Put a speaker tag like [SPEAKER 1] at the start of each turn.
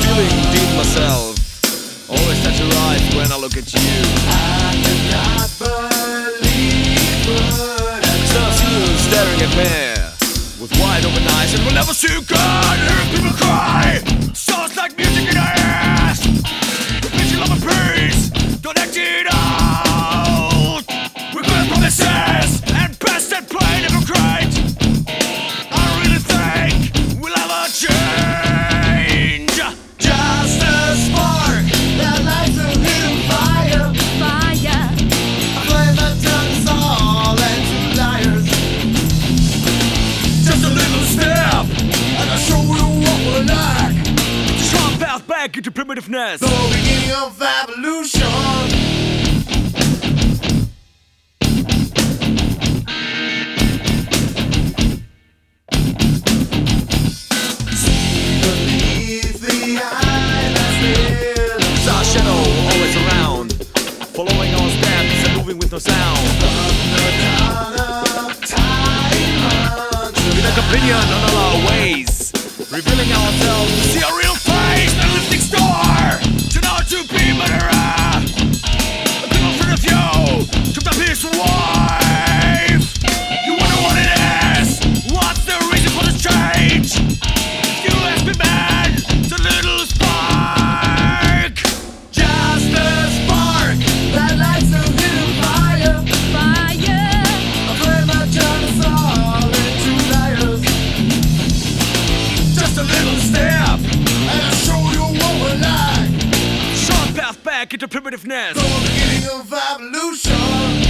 [SPEAKER 1] feeling deep myself. Always touch your eyes when I look at you.
[SPEAKER 2] I cannot believe what I
[SPEAKER 1] So I see you staring at me with wide open eyes, and we'll never see you again. Hearing people cry sounds like music in our ears. The bitch love and peace, don't act it out. We're good promises and best and plain hypocrite. I really think we'll ever change.
[SPEAKER 2] just a spark that lights a little fire.
[SPEAKER 3] Fire.
[SPEAKER 2] A flame that turns all into liars.
[SPEAKER 1] Just a little step,
[SPEAKER 2] And I show you what we're like.
[SPEAKER 1] sharp path back into primitiveness.
[SPEAKER 2] The beginning of evolution. Beneath the eye that's still
[SPEAKER 1] It's our shadow always around, following our steps and moving with no sound. With a opinion on all our ways, revealing ourselves to see our real face. The lifting star turn out to be murderer. A people front of you took up his wife. You wonder what it is. What's the reason for this change? You ask me, man, it's a little spark.
[SPEAKER 2] just a spark that lights a little fire.
[SPEAKER 3] Fire.
[SPEAKER 2] A flame that turns us all into liars.
[SPEAKER 1] Just a little step,
[SPEAKER 2] And I show you what we're like.
[SPEAKER 1] short path back into primitiveness.
[SPEAKER 2] The beginning of evolution.